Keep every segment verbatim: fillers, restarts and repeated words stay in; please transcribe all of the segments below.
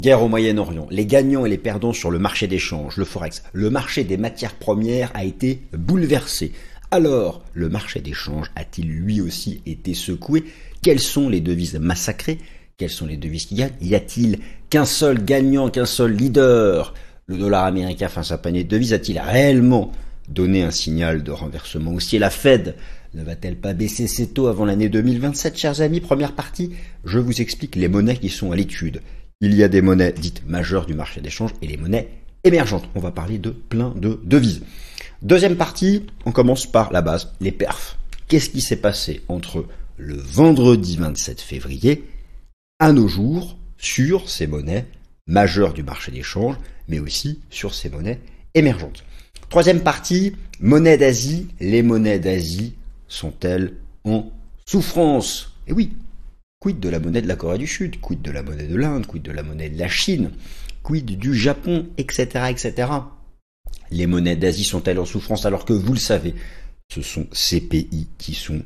Guerre au Moyen-Orient, les gagnants et les perdants sur le marché d'échange, le Forex. Le marché des matières premières a été bouleversé. Alors, le marché d'échange a-t-il lui aussi été secoué? Quelles sont les devises massacrées? Quelles sont les devises qui gagnent? Y a-t-il qu'un seul gagnant, qu'un seul leader? Le dollar américain face à un panier de devises a-t-il réellement donné un signal de renversement haussier? La Fed ne va-t-elle pas baisser ses taux avant l'année deux mille vingt-sept, chers amis? Première partie, je vous explique les monnaies qui sont à l'étude. Il y a des monnaies dites majeures du marché d'échange et les monnaies émergentes. On va parler de plein de devises. Deuxième partie, on commence par la base, les perfs. Qu'est-ce qui s'est passé entre le vendredi vingt-sept février à nos jours sur ces monnaies majeures du marché d'échange, mais aussi sur ces monnaies émergentes? Troisième partie, monnaie d'Asie. Les monnaies d'Asie sont-elles en souffrance? Et oui. Quid de la monnaie de la Corée du Sud, quid de la monnaie de l'Inde, quid de la monnaie de la Chine, quid du Japon, et cetera, et cetera. Les monnaies d'Asie sont-elles en souffrance alors que, vous le savez, ce sont ces pays qui sont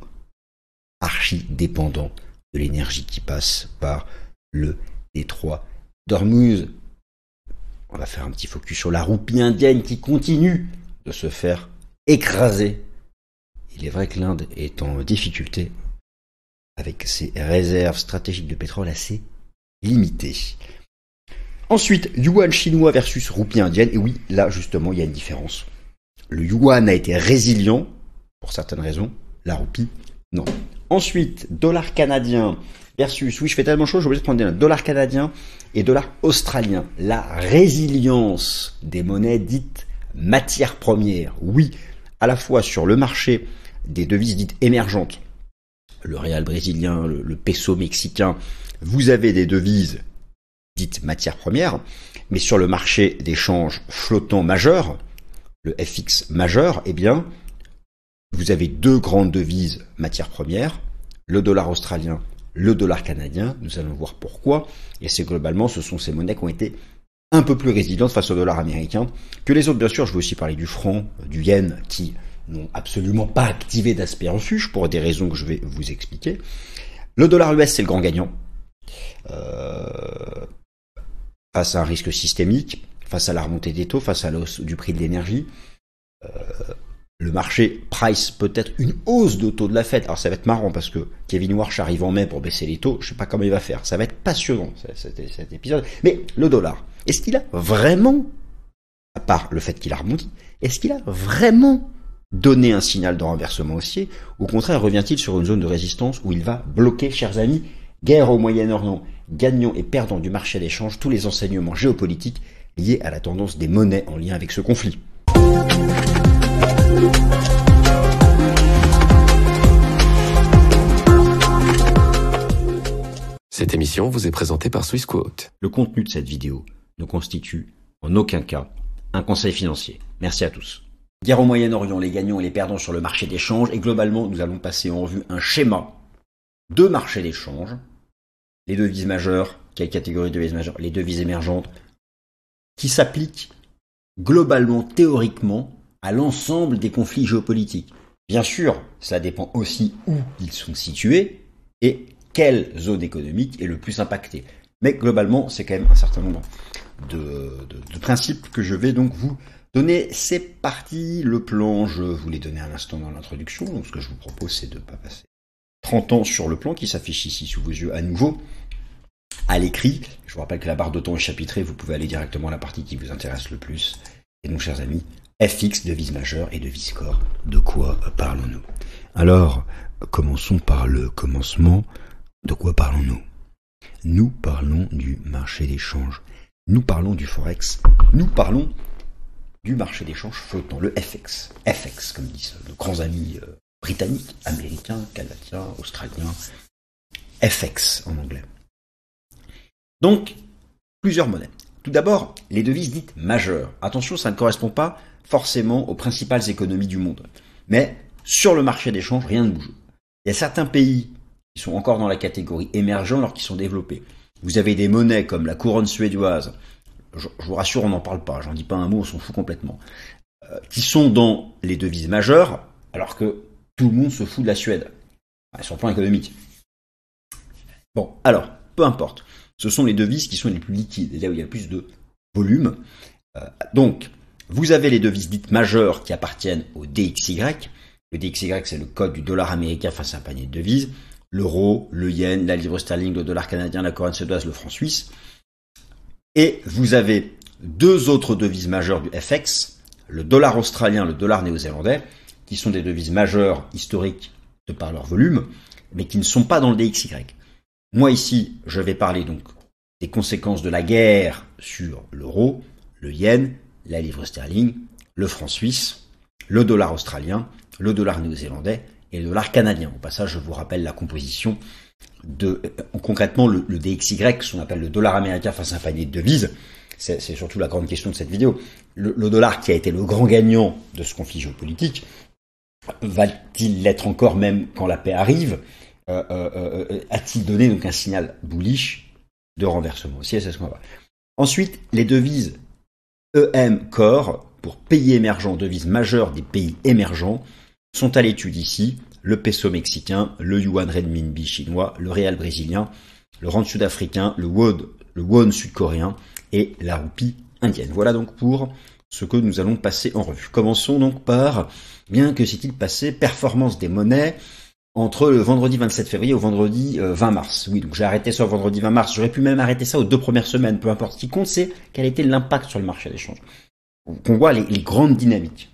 archi dépendants de l'énergie qui passe par le détroit d'Ormuz. On va faire un petit focus sur la roupie indienne qui continue de se faire écraser. Il est vrai que l'Inde est en difficulté avec ses réserves stratégiques de pétrole assez limitées. Ensuite, yuan chinois versus roupie indienne. Et oui, là justement, il y a une différence. Le yuan a été résilient, pour certaines raisons. La roupie, non. Ensuite, dollar canadien versus... Oui, je fais tellement chaud, j'ai oublié de prendre des notes. Dollar canadien et dollar australien. La résilience des monnaies dites matières premières. Oui, à la fois sur le marché des devises dites émergentes, le réal brésilien, le, le peso mexicain, vous avez des devises dites matières premières, mais sur le marché d'échange flottant majeur, le F X majeur, eh bien, vous avez deux grandes devises matières premières, le dollar australien, le dollar canadien, nous allons voir pourquoi, et c'est globalement, ce sont ces monnaies qui ont été un peu plus résilientes face au dollar américain que les autres. Bien sûr, je vais aussi parler du franc, du yen, qui n'ont absolument pas activé d'aspect refuge pour des raisons que je vais vous expliquer. Le dollar U S, c'est le grand gagnant. Euh, face à un risque systémique, face à la remontée des taux, face à la hausse du prix de l'énergie, euh, le marché price peut-être une hausse de taux de la Fed. Alors ça va être marrant parce que Kevin Warsh arrive en mai pour baisser les taux. Je sais pas comment il va faire. Ça va être passionnant cet, cet épisode. Mais le dollar, est-ce qu'il a vraiment, à part le fait qu'il a rebondi, est-ce qu'il a vraiment donner un signal de renversement haussier? Au contraire, revient-il sur une zone de résistance où il va bloquer, chers amis? Guerre au Moyen-Orient, gagnants et perdants du marché d'échange, tous les enseignements géopolitiques liés à la tendance des monnaies en lien avec ce conflit. Cette émission vous est présentée par Swissquote. Le contenu de cette vidéo ne constitue en aucun cas un conseil financier. Merci à tous. Guerre au Moyen-Orient, les gagnants et les perdants sur le marché d'échange. Et globalement, nous allons passer en revue un schéma de marché d'échange. Les devises majeures, quelle catégorie de devises majeures? Les devises émergentes, qui s'appliquent globalement, théoriquement, à l'ensemble des conflits géopolitiques. Bien sûr, ça dépend aussi où ils sont situés et quelle zone économique est le plus impactée. Mais globalement, c'est quand même un certain nombre de, de, de principes que je vais donc vous donner. C'est parti, le plan, je vous l'ai donné à l'instant dans l'introduction. Donc ce que je vous propose, c'est de ne pas passer trente ans sur le plan qui s'affiche ici sous vos yeux à nouveau, à l'écrit. Je vous rappelle que la barre de temps est chapitrée, vous pouvez aller directement à la partie qui vous intéresse le plus. Et donc, chers amis, F X, devise majeure et devise corps. De quoi parlons-nous? Alors, commençons par le commencement. De quoi parlons-nous? Nous parlons du marché d'échange. Nous parlons du Forex. Nous parlons du marché d'échange flottant, le F X. F X, comme disent nos grands amis euh, britanniques, américains, canadiens, australiens. F X en anglais. Donc, plusieurs monnaies. Tout d'abord, les devises dites majeures. Attention, ça ne correspond pas forcément aux principales économies du monde. Mais sur le marché d'échange, rien ne bouge. Il y a certains pays qui sont encore dans la catégorie émergents alors qu'ils sont développés. Vous avez des monnaies comme la couronne suédoise, je, je vous rassure, on n'en parle pas, j'en dis pas un mot, on s'en fout complètement, euh, qui sont dans les devises majeures alors que tout le monde se fout de la Suède, sur le plan économique. Bon, alors, peu importe. ce sont les devises qui sont les plus liquides, là où il y a le plus de volume. Euh, donc, vous avez les devises dites majeures qui appartiennent au D X Y. Le D X Y, c'est le code du dollar américain face à un panier de devises. L'euro, le yen, la livre sterling, le dollar canadien, la couronne suédoise, le franc suisse. Et vous avez deux autres devises majeures du F X, le dollar australien, le dollar néo-zélandais, qui sont des devises majeures historiques de par leur volume, mais qui ne sont pas dans le D X Y. Moi ici, je vais parler donc des conséquences de la guerre sur l'euro, le yen, la livre sterling, le franc suisse, le dollar australien, le dollar néo-zélandais et le dollar canadien. Au passage, je vous rappelle la composition de, euh, concrètement, le, le D X Y, ce qu'on appelle le dollar américain face à un panier de devises. C'est, c'est surtout la grande question de cette vidéo. Le, le dollar qui a été le grand gagnant de ce conflit géopolitique, va-t-il l'être encore même quand la paix arrive? euh, euh, euh, A-t-il donné donc un signal bullish de renversement aussi? C'est ce qu'on va voir. Ensuite, les devises E M Core, pour pays émergents, devises majeures des pays émergents, sont à l'étude ici. Le peso mexicain, le yuan renminbi chinois, le réal brésilien, le rand sud-africain, le won, le won sud-coréen et la roupie indienne. Voilà donc pour ce que nous allons passer en revue. Commençons donc par, bien que s'est-il passé, performance des monnaies entre le vendredi vingt-sept février au vendredi vingt mars. Oui, donc j'ai arrêté ça au vendredi vingt mars. J'aurais pu même arrêter ça aux deux premières semaines, peu importe. Ce qui compte, c'est quel était l'impact sur le marché des changes. Qu'on voit les, les grandes dynamiques.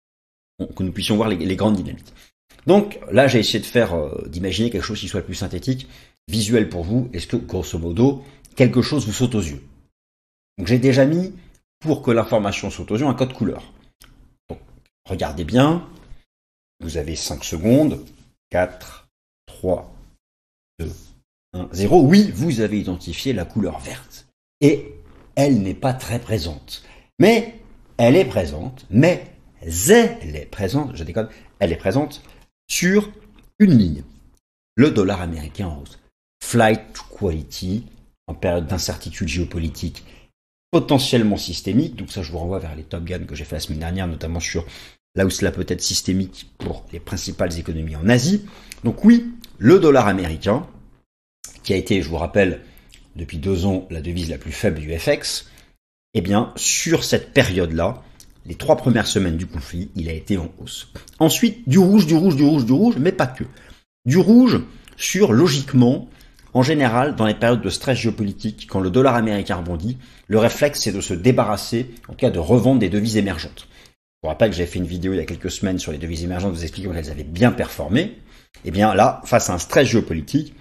Que nous puissions voir les, les grandes dynamiques. Donc là, j'ai essayé de faire, euh, d'imaginer quelque chose qui soit le plus synthétique, visuel pour vous. Est-ce que, grosso modo, quelque chose vous saute aux yeux? Donc j'ai déjà mis, pour que l'information saute aux yeux, un code couleur. Donc, regardez bien. Vous avez cinq secondes. quatre, trois, deux, un, zéro. Oui, vous avez identifié la couleur verte. Et elle n'est pas très présente. Mais elle est présente, mais elle est présente, je déconne, elle est présente sur une ligne. Le dollar américain en hausse. Flight to quality, en période d'incertitude géopolitique potentiellement systémique. Donc ça, je vous renvoie vers les Top Gun que j'ai fait la semaine dernière, notamment sur là où cela peut être systémique pour les principales économies en Asie. Donc oui, le dollar américain, qui a été, je vous rappelle, depuis deux ans, la devise la plus faible du F X, eh bien, sur cette période-là, les trois premières semaines du conflit, il a été en hausse. Ensuite, du rouge, du rouge, du rouge, du rouge, mais pas que. Du rouge sur, logiquement, en général, dans les périodes de stress géopolitique, quand le dollar américain rebondit, le réflexe, c'est de se débarrasser, en tout cas de revendre des devises émergentes. Je vous rappelle que j'ai fait une vidéo il y a quelques semaines sur les devises émergentes, vous expliquant qu'elles avaient bien performé. Eh bien là, face à un stress géopolitique,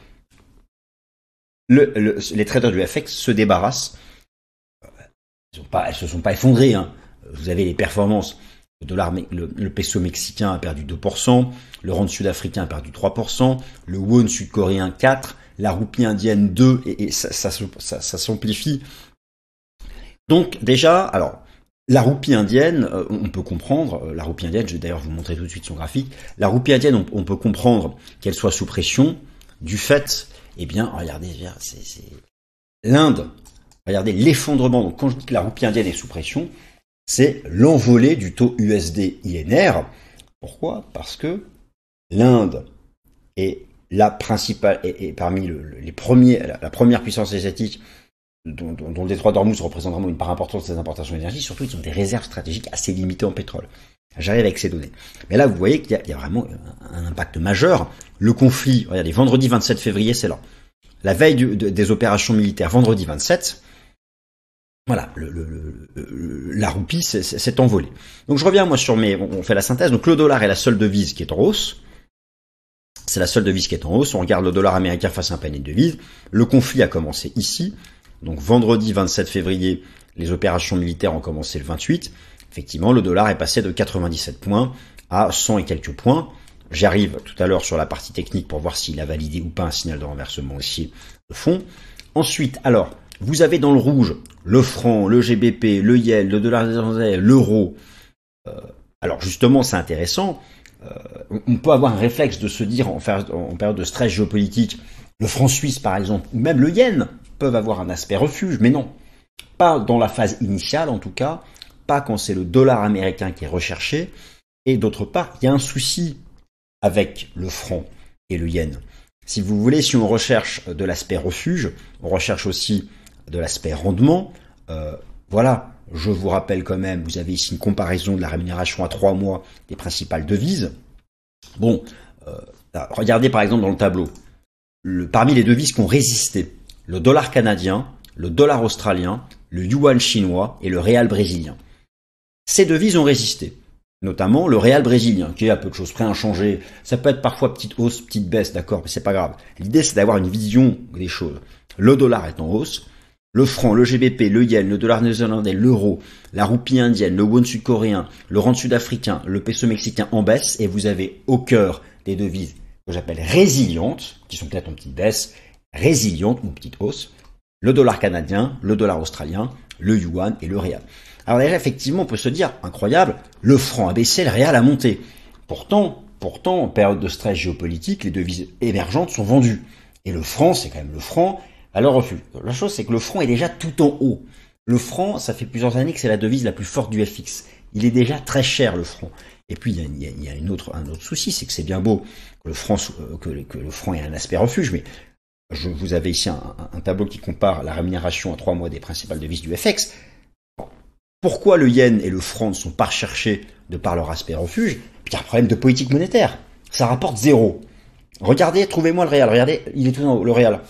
le, le, les traders du F X se débarrassent. Ils ont pas, elles se sont pas effondrées. Hein. Vous avez les performances. Le dollar, le, le peso mexicain a perdu deux pour cent, le rand sud-africain a perdu trois pour cent, le won sud-coréen quatre pour cent, la roupie indienne deux pour cent, et, et ça, ça, ça, ça s'amplifie. Donc déjà, alors, la roupie indienne, euh, on peut comprendre, euh, la roupie indienne, je vais d'ailleurs vous montrer tout de suite son graphique, la roupie indienne, on, on peut comprendre qu'elle soit sous pression du fait, eh bien, regardez, c'est, c'est l'Inde, regardez l'effondrement. Donc quand je dis que la roupie indienne est sous pression, c'est l'envolée du taux U S D I N R. Pourquoi? Parce que l'Inde est la principale, et, et parmi le, les premiers, la, la première puissance asiatique, dont, dont, dont le détroit d'Ormuz représente vraiment une part importante de ses importations d'énergie. Surtout, ils ont des réserves stratégiques assez limitées en pétrole. J'arrive avec ces données. Mais là, vous voyez qu'il y a, il y a vraiment un, un impact majeur. Le conflit, regardez, vendredi vingt-sept février, c'est là. La veille du, de, des opérations militaires, vendredi vingt-sept, voilà, le, le, le, la roupie s'est envolée. Donc je reviens moi sur mes, on fait la synthèse. Donc le dollar est la seule devise qui est en hausse. C'est la seule devise qui est en hausse. On regarde le dollar américain face à un panier de devises. Le conflit a commencé ici. Donc vendredi vingt-sept février, les opérations militaires ont commencé le vingt-huit. Effectivement, le dollar est passé de quatre-vingt-dix-sept points à cent et quelques points. J'arrive tout à l'heure sur la partie technique pour voir s'il a validé ou pas un signal de renversement haussier de fond. Ensuite, alors, vous avez dans le rouge le franc, le G B P, le yen, le dollar néerlandais, l'euro. Euh, alors justement, c'est intéressant. Euh, on peut avoir un réflexe de se dire en, en période de stress géopolitique, le franc suisse par exemple, ou même le yen, peuvent avoir un aspect refuge, mais non. Pas dans la phase initiale en tout cas, pas quand c'est le dollar américain qui est recherché. Et d'autre part, il y a un souci avec le franc et le yen. Si vous voulez, si on recherche de l'aspect refuge, on recherche aussi de l'aspect rendement. Euh, voilà, je vous rappelle quand même, vous avez ici une comparaison de la rémunération à trois mois des principales devises. Bon, euh, regardez par exemple dans le tableau, le, parmi les devises qui ont résisté, le dollar canadien, le dollar australien, le yuan chinois et le réal brésilien. Ces devises ont résisté. Notamment le réal brésilien, qui est à peu de choses près inchangé. Ça peut être parfois petite hausse, petite baisse, d'accord, mais c'est pas grave. L'idée, c'est d'avoir une vision des choses. Le dollar est en hausse. Le franc, le G B P, le yen, le dollar néo-zélandais, l'euro, la roupie indienne, le won sud-coréen, le rand sud-africain, le peso mexicain en baisse. Et vous avez au cœur des devises que j'appelle résilientes, qui sont peut-être en petite baisse, résilientes ou petite hausse. Le dollar canadien, le dollar australien, le yuan et le réal. Alors déjà, effectivement, on peut se dire, incroyable, le franc a baissé, le réal a monté. Pourtant, pourtant, en période de stress géopolitique, les devises émergentes sont vendues. Et le franc, c'est quand même le franc, à leur refus. La chose, c'est que le franc est déjà tout en haut. Le franc, ça fait plusieurs années que c'est la devise la plus forte du F X. Il est déjà très cher, le franc. Et puis, il y a, il y a, il y a une autre, un autre souci, c'est que c'est bien beau que le franc, que, que le franc ait un aspect refuge, mais je, vous avez ici un, un tableau qui compare la rémunération à trois mois des principales devises du F X. Pourquoi le yen et le franc ne sont pas recherchés de par leur aspect refuge? Il y a un problème de politique monétaire. Ça rapporte zéro. Regardez, trouvez-moi le réal. Regardez, il est tout en haut, le réal.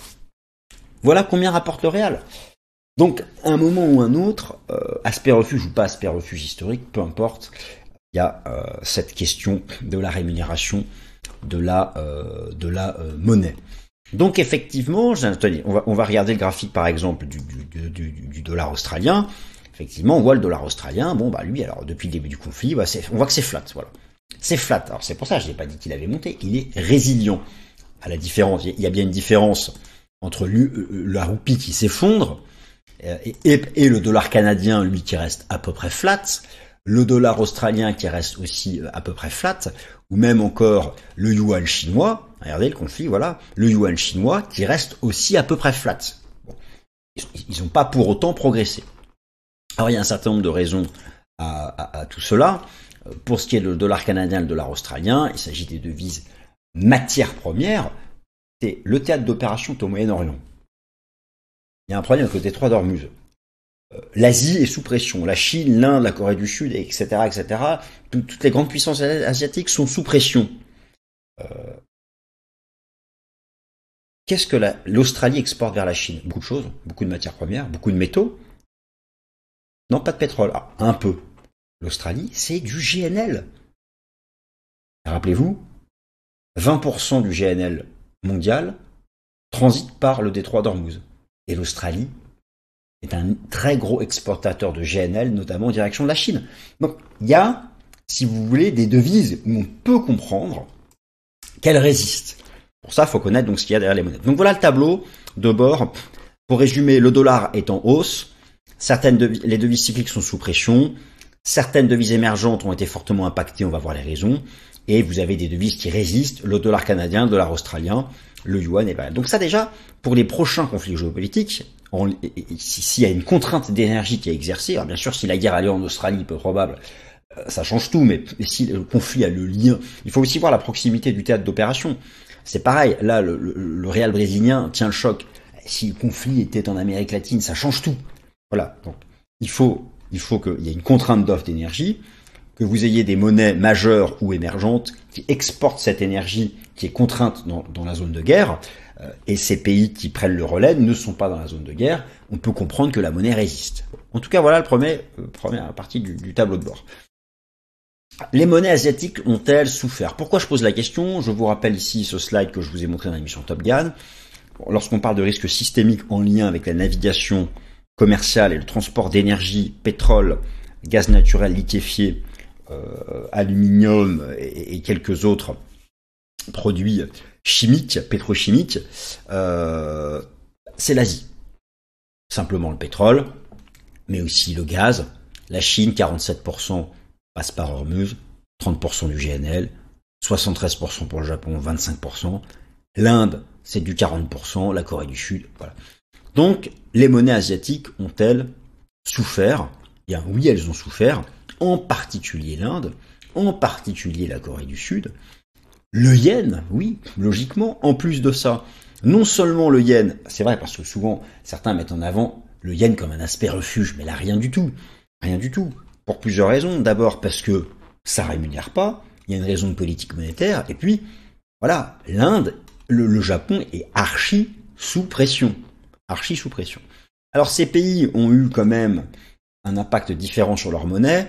Voilà combien rapporte le réal. Donc, à un moment ou un autre, euh, aspect refuge ou pas aspect refuge historique, peu importe, il y a euh, cette question de la rémunération de la, euh, de la euh, monnaie. Donc, effectivement, tenez, on va, on va regarder le graphique, par exemple, du, du, du, du dollar australien. Effectivement, on voit le dollar australien, bon bah lui, alors depuis le début du conflit, bah, on voit que c'est flat, voilà. C'est flat, alors c'est pour ça que je n'ai pas dit qu'il avait monté, il est résilient. À la différence, il y a bien une différence entre lui, la roupie qui s'effondre et, et, et le dollar canadien, lui, qui reste à peu près flat, le dollar australien qui reste aussi à peu près flat, ou même encore le yuan chinois, regardez le conflit, voilà, le yuan chinois qui reste aussi à peu près flat. Bon, ils n'ont pas pour autant progressé. Alors il y a un certain nombre de raisons à, à, à tout cela. Pour ce qui est du dollar canadien et le dollar australien, il s'agit des devises matières premières. C'est le théâtre d'opération au Moyen-Orient. Il y a un problème avec le détroit d'Ormuz. L'Asie est sous pression. La Chine, l'Inde, la Corée du Sud, et cetera, et cetera. Toutes les grandes puissances asiatiques sont sous pression. Euh, Qu'est-ce que la, l'Australie exporte vers la Chine? Beaucoup de choses, beaucoup de matières premières, beaucoup de métaux. Non, pas de pétrole. Ah, un peu. L'Australie, c'est du G N L. Rappelez-vous, vingt pour cent du G N L mondial transite par le détroit d'Ormuz. Et l'Australie est un très gros exportateur de G N L, notamment en direction de la Chine. Donc, il y a, si vous voulez, des devises où on peut comprendre qu'elles résistent. Pour ça, il faut connaître donc ce qu'il y a derrière les monnaies. Donc voilà le tableau de bord. Pour résumer, le dollar est en hausse. Certaines devises, les devises cycliques sont sous pression. Certaines devises émergentes ont été fortement impactées, on va voir les raisons. Et vous avez des devises qui résistent, le dollar canadien, le dollar australien, le yuan et voilà. Donc ça déjà, pour les prochains conflits géopolitiques, s'il y a une contrainte d'énergie qui est exercée, alors bien sûr si la guerre a lieu en Australie, peu probable, ça change tout, mais si le conflit a le lien, il faut aussi voir la proximité du théâtre d'opération. C'est pareil, là le, le, le réal brésilien tient le choc. Si le conflit était en Amérique latine, ça change tout. Voilà, donc il faut, il faut qu'il y ait une contrainte d'offre d'énergie, que vous ayez des monnaies majeures ou émergentes qui exportent cette énergie qui est contrainte dans, dans la zone de guerre, euh, et ces pays qui prennent le relais ne sont pas dans la zone de guerre, on peut comprendre que la monnaie résiste. En tout cas, voilà le premier, euh, première partie du, du tableau de bord. Les monnaies asiatiques ont-elles souffert? Pourquoi je pose la question? Je vous rappelle ici ce slide que je vous ai montré dans l'émission Top Gun. Lorsqu'on parle de risques systémiques en lien avec la navigation commerciale et le transport d'énergie, pétrole, gaz naturel liquéfié, euh, aluminium et, et quelques autres produits chimiques, pétrochimiques, euh, c'est l'Asie. Simplement le pétrole, mais aussi le gaz. La Chine, quarante-sept pour cent passe par Hormuz, trente pour cent du G N L, soixante-treize pour cent pour le Japon, vingt-cinq pour cent. L'Inde, c'est du quarante pour cent, la Corée du Sud, voilà. Donc, les monnaies asiatiques ont-elles souffert? Eh bien, oui, elles ont souffert, en particulier l'Inde, en particulier la Corée du Sud. le yen, oui, logiquement. En plus de ça, non seulement le yen, c'est vrai parce que souvent certains mettent en avant le yen comme un aspect refuge, mais là rien du tout, rien du tout. Pour plusieurs raisons. D'abord parce que ça rémunère pas, il y a une raison de politique monétaire, et puis voilà, l'Inde, le, le Japon est archi sous pression, archi sous pression. Alors ces pays ont eu quand même un impact différent sur leur monnaie,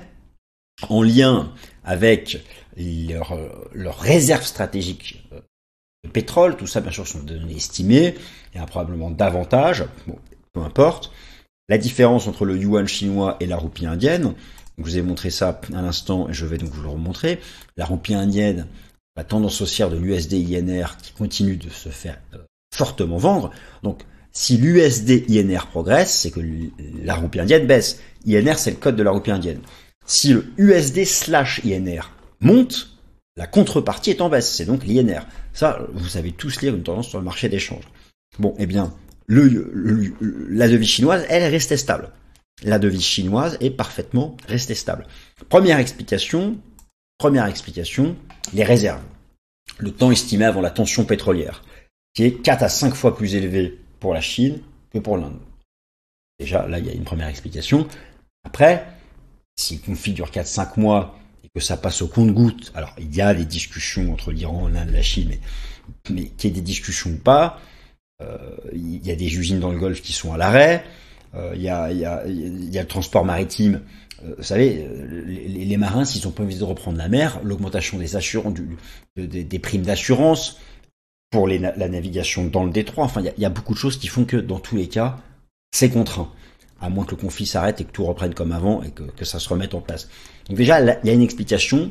en lien avec leurs leur réserves stratégiques de pétrole. Tout ça, bien sûr, sont des données estimées. Il y a probablement davantage. Bon, peu importe. La différence entre le yuan chinois et la roupie indienne. Je vous ai montré ça à l'instant et je vais donc vous le remontrer. La roupie indienne, la tendance haussière de l'U S D I N R qui continue de se faire euh, fortement vendre. Donc, si l'U S D I N R progresse, c'est que la roupie indienne baisse. I N R, c'est le code de la roupie indienne. Si le U S D slash I N R monte, la contrepartie est en baisse, c'est donc l'I N R. Ça, vous savez tous lire une tendance sur le marché d'échange. Bon, eh bien, le, le, la devise chinoise, elle est restée stable. La devise chinoise est parfaitement restée stable. Première explication, première explication, les réserves. Le temps estimé avant la tension pétrolière, qui est quatre à cinq fois plus élevé pour la Chine que pour l'Inde. Déjà, là, il y a une première explication. Après, si le conflit dure quatre à cinq mois et que ça passe au compte-gouttes, alors il y a des discussions entre l'Iran, l'Inde, la Chine, mais, mais qu'il y ait des discussions ou pas, euh, il y a des usines dans le Golfe qui sont à l'arrêt, euh, il, y a, il, y a, il y a le transport maritime. Euh, vous savez, les, les marins, s'ils n'ont pas envie de reprendre la mer, l'augmentation des assurances, du, des, des primes d'assurance pour les, la navigation dans le détroit, enfin, il y, a, il y a beaucoup de choses qui font que dans tous les cas, c'est contraint. À moins que le conflit s'arrête et que tout reprenne comme avant et que, que ça se remette en place. Donc déjà, là, il y a une explication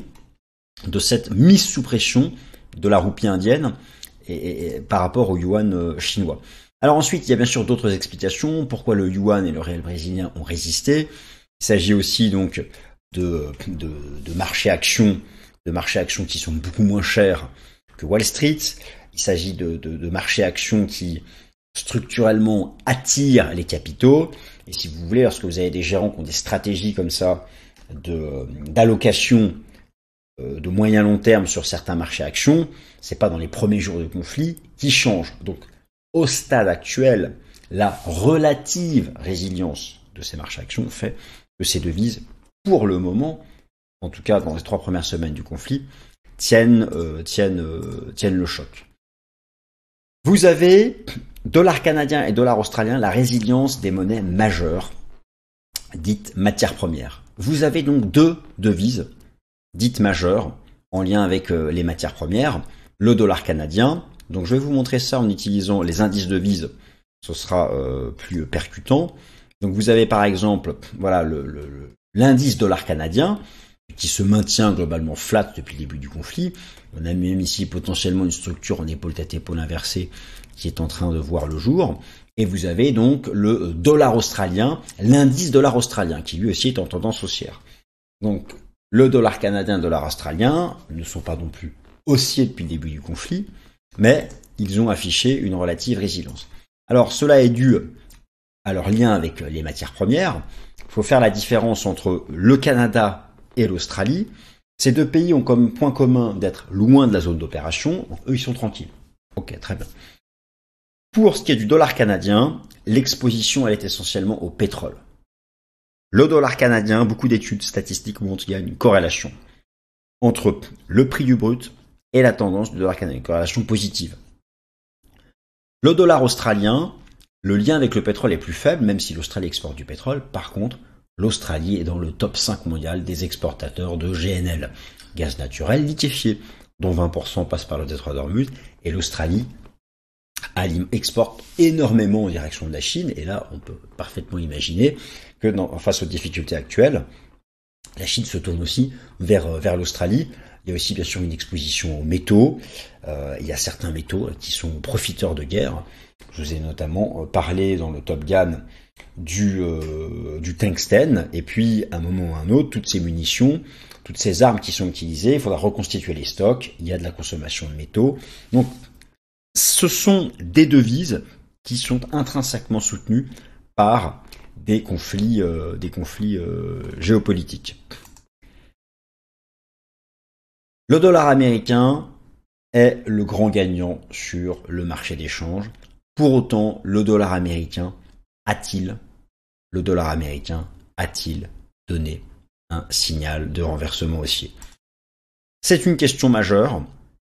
de cette mise sous pression de la roupie indienne et, et, et par rapport au yuan euh, chinois. Alors ensuite, il y a bien sûr d'autres explications. Pourquoi le yuan et le réel brésilien ont résisté. Il s'agit aussi donc de, de, de marchés actions, de marchés actions qui sont beaucoup moins chers que Wall Street. Il s'agit de, de, de marchés actions qui structurellement attirent les capitaux. Et si vous voulez, lorsque vous avez des gérants qui ont des stratégies comme ça de d'allocation euh, de moyen long terme sur certains marchés actions, c'est pas dans les premiers jours de conflit qui change. Donc, au stade actuel, la relative résilience de ces marchés actions fait que ces devises, pour le moment, en tout cas dans les trois premières semaines du conflit, tiennent euh, tiennent euh, tiennent le choc. Vous avez dollar canadien et dollar australien, la résilience des monnaies majeures, dites matières premières. Vous avez donc deux devises dites majeures en lien avec les matières premières. Le dollar canadien, donc je vais vous montrer ça en utilisant les indices devises, ce sera euh, plus percutant. Donc vous avez par exemple, voilà, le, le, l'indice dollar canadien qui se maintient globalement flat depuis le début du conflit. On a même ici potentiellement une structure en épaule tête épaule inversée qui est en train de voir le jour. Et vous avez donc le dollar australien, l'indice dollar australien, qui lui aussi est en tendance haussière. Donc, le dollar canadien et le dollar australien ne sont pas non plus haussiers depuis le début du conflit, mais ils ont affiché une relative résilience. Alors, cela est dû à leur lien avec les matières premières. Il faut faire la différence entre le Canada et l'Australie. Ces deux pays ont comme point commun d'être loin de la zone d'opération. Donc, eux, ils sont tranquilles. Ok, très bien. Pour ce qui est du dollar canadien, l'exposition elle est essentiellement au pétrole. Le dollar canadien, beaucoup d'études statistiques montrent qu'il y a une corrélation entre le prix du brut et la tendance du dollar canadien, une corrélation positive. Le dollar australien, le lien avec le pétrole est plus faible, même si l'Australie exporte du pétrole. Par contre, l'Australie est dans le top cinq mondial des exportateurs de G N L, gaz naturel liquéfié, dont vingt pour cent passe par le détroit d'Ormuz, et l'Australie exporte énormément en direction de la Chine, et là on peut parfaitement imaginer que dans, face aux difficultés actuelles, la Chine se tourne aussi vers, vers l'Australie. Il y a aussi bien sûr une exposition aux métaux, euh, il y a certains métaux qui sont profiteurs de guerre. Je vous ai notamment parlé dans le Top Gun du, euh, du tungstène, et puis à un moment ou à un autre, toutes ces munitions, toutes ces armes qui sont utilisées, il faudra reconstituer les stocks, il y a de la consommation de métaux. Donc ce sont des devises qui sont intrinsèquement soutenues par des conflits, euh, des conflits euh, géopolitiques. Le dollar américain, est le grand gagnant sur le marché des changes. Pour autant, le dollar américain a-t-il, le dollar américain a-t-il donné un signal de renversement haussier? C'est une question majeure.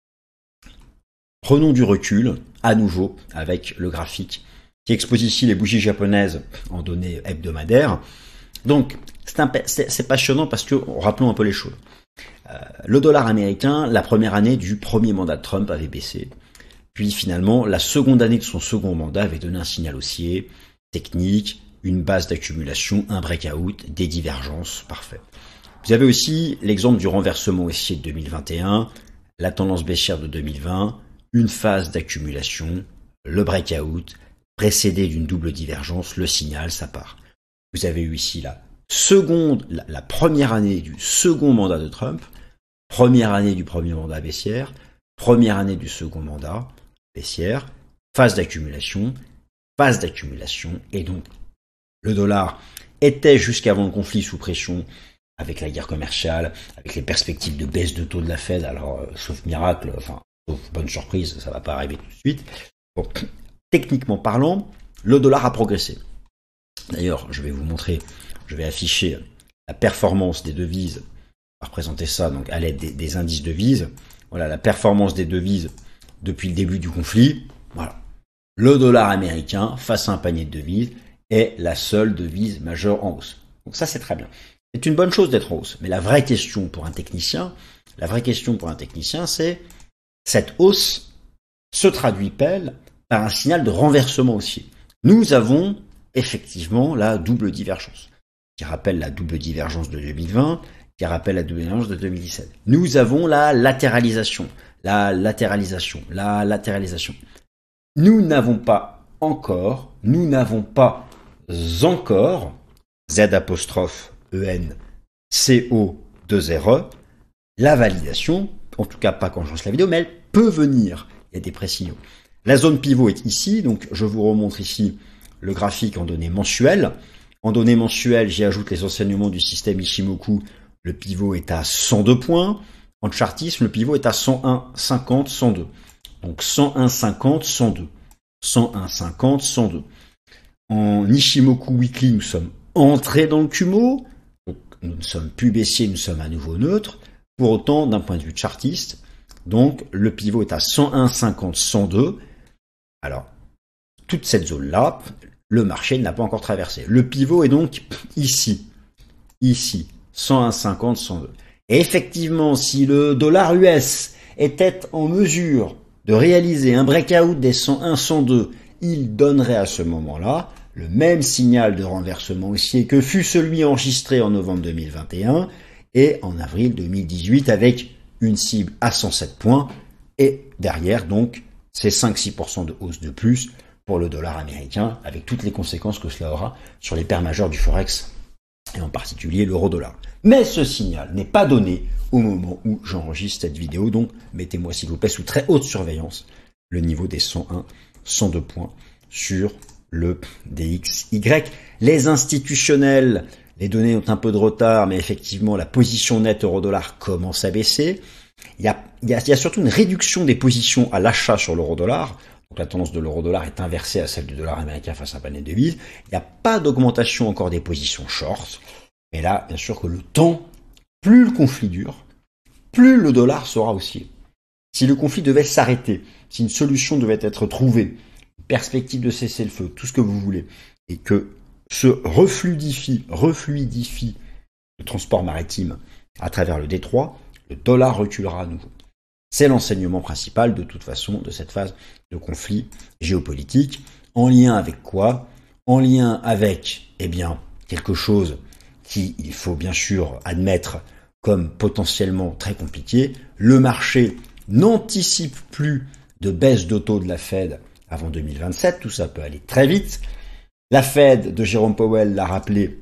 Prenons du recul, à nouveau, avec le graphique qui expose ici les bougies japonaises en données hebdomadaires. Donc, c'est, un, c'est, c'est passionnant parce que, rappelons un peu les choses. Euh, le dollar américain, la première année du premier mandat de Trump avait baissé. Puis finalement, la seconde année de son second mandat avait donné un signal haussier, technique, une base d'accumulation, un breakout, des divergences, parfait. Vous avez aussi l'exemple du renversement haussier de deux mille vingt et un, la tendance baissière de deux mille vingt, une phase d'accumulation, le breakout, précédé d'une double divergence, le signal, ça part. Vous avez eu ici la seconde, la, la première année du second mandat de Trump, première année du premier mandat baissière, première année du second mandat baissière, phase d'accumulation, phase d'accumulation, et donc le dollar était jusqu'avant le conflit sous pression avec la guerre commerciale, avec les perspectives de baisse de taux de la Fed, alors euh, sauf miracle, enfin sauf bonne surprise, ça va pas arriver tout de suite. Bon, techniquement parlant, le dollar a progressé. D'ailleurs, je vais vous montrer, je vais afficher la performance des devises, on va représenter ça donc à l'aide des, des indices devises. Voilà la performance des devises depuis le début du conflit. Voilà, le dollar américain face à un panier de devises est la seule devise majeure en hausse. Donc ça, c'est très bien. C'est une bonne chose d'être en hausse. Mais la vraie question pour un technicien, la vraie question pour un technicien, c'est cette hausse se traduit-elle par un signal de renversement haussier? Nous avons effectivement la double divergence, qui rappelle la double divergence de deux mille vingt, qui rappelle la double divergence de deux mille dix-sept. Nous avons la latéralisation, la latéralisation, la latéralisation. Nous n'avons pas encore, nous n'avons pas encore, Z apostrophe E N C O deux R E, la validation, en tout cas pas quand je lance la vidéo, mais elle peut venir. Il y a des pré-signaux. La zone pivot est ici, donc je vous remontre ici le graphique en données mensuelles. En données mensuelles, j'y ajoute les enseignements du système Ishimoku. Le pivot est à cent deux points. En chartisme, le pivot est à cent un, cinquante, cent deux. Donc cent un, cinquante, cent deux. cent un, cinquante, cent deux. En Ishimoku Weekly, nous sommes entrés dans le Kumo. Donc nous ne sommes plus baissiers, nous sommes à nouveau neutres. Pour autant, d'un point de vue chartiste, donc le pivot est à cent un, cinquante, cent deux. Alors, toute cette zone-là, le marché ne l'a pas encore traversée. Le pivot est donc ici, ici, cent un, cinquante, cent deux. Et effectivement, si le dollar U S était en mesure de réaliser un breakout des cent un, cent deux, il donnerait à ce moment-là le même signal de renversement haussier que fut celui enregistré en novembre deux mille vingt et un et en avril deux mille dix-huit avec une cible à cent sept points et derrière donc c'est cinq à six pour cent de hausse de plus pour le dollar américain avec toutes les conséquences que cela aura sur les paires majeures du Forex et en particulier l'euro-dollar. Mais ce signal n'est pas donné au moment où j'enregistre cette vidéo, donc mettez-moi s'il vous plaît sous très haute surveillance le niveau des cent un, cent deux points sur le D X Y. Les institutionnels, les données ont un peu de retard, mais effectivement la position nette euro-dollar commence à baisser. Il y a, il y a, il y a surtout une réduction des positions à l'achat sur l'euro-dollar. Donc la tendance de l'euro-dollar est inversée à celle du dollar américain face à un panier de devises. Il n'y a pas d'augmentation encore des positions short. Mais là, bien sûr que le temps, plus le conflit dure, plus le dollar sera haussier. Si le conflit devait s'arrêter, si une solution devait être trouvée, une perspective de cessez-le-feu, tout ce que vous voulez, et que se refluidifie, refluidifie le transport maritime à travers le détroit, le dollar reculera à nouveau. C'est l'enseignement principal, de toute façon, de cette phase de conflit géopolitique. En lien avec quoi? En lien avec, eh bien, quelque chose qui, il faut bien sûr admettre comme potentiellement très compliqué. Le marché n'anticipe plus de baisse de taux de la Fed avant deux mille vingt-sept. Tout ça peut aller très vite. La Fed de Jérôme Powell l'a rappelé.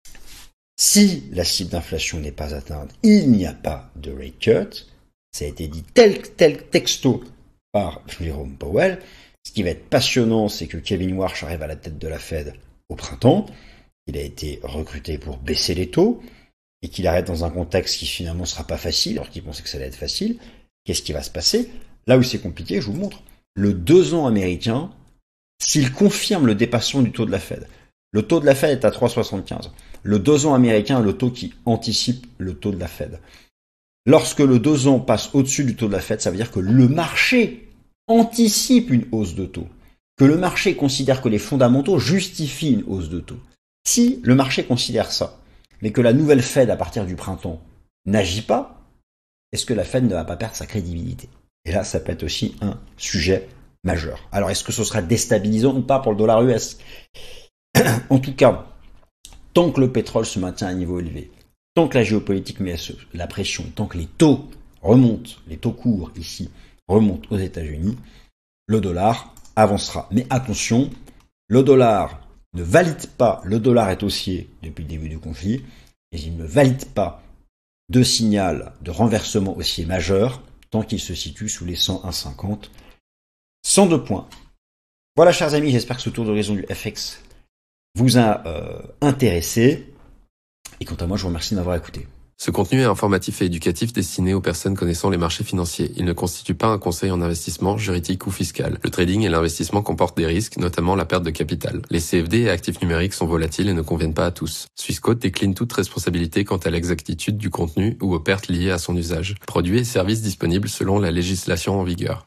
Si la cible d'inflation n'est pas atteinte, il n'y a pas de rate cut. Ça a été dit tel tel texto par Jérôme Powell. Ce qui va être passionnant, c'est que Kevin Warsh arrive à la tête de la Fed au printemps. Il a été recruté pour baisser les taux et qu'il arrête dans un contexte qui finalement ne sera pas facile, alors qu'il pensait que ça allait être facile. Qu'est-ce qui va se passer? Là où c'est compliqué, je vous le montre. Le deux ans américain, s'il confirme le dépassement du taux de la Fed, le taux de la Fed est à trois virgule soixante-quinze. Le deux ans américain, le taux qui anticipe le taux de la Fed. Lorsque le deux ans passe au-dessus du taux de la Fed, ça veut dire que le marché anticipe une hausse de taux. Que le marché considère que les fondamentaux justifient une hausse de taux. Si le marché considère ça, mais que la nouvelle Fed à partir du printemps n'agit pas, est-ce que la Fed ne va pas perdre sa crédibilité? Et là, ça peut être aussi un sujet majeur. Alors, est-ce que ce sera déstabilisant ou pas pour le dollar U S? En tout cas, tant que le pétrole se maintient à un niveau élevé, tant que la géopolitique met la pression, tant que les taux remontent, les taux courts ici remontent aux États-Unis, le dollar avancera. Mais attention, le dollar ne valide pas, le dollar est haussier depuis le début du conflit, mais il ne valide pas de signal de renversement haussier majeur tant qu'il se situe sous les cent un virgule cinquante. cent deux points. Voilà, chers amis, j'espère que ce tour d'horizon du F X vous a euh, intéressé. Et quant à moi, je vous remercie de m'avoir écouté. Ce contenu est informatif et éducatif destiné aux personnes connaissant les marchés financiers. Il ne constitue pas un conseil en investissement, juridique ou fiscal. Le trading et l'investissement comportent des risques, notamment la perte de capital. Les C F D et actifs numériques sont volatiles et ne conviennent pas à tous. Swissquote décline toute responsabilité quant à l'exactitude du contenu ou aux pertes liées à son usage. Produits et services disponibles selon la législation en vigueur.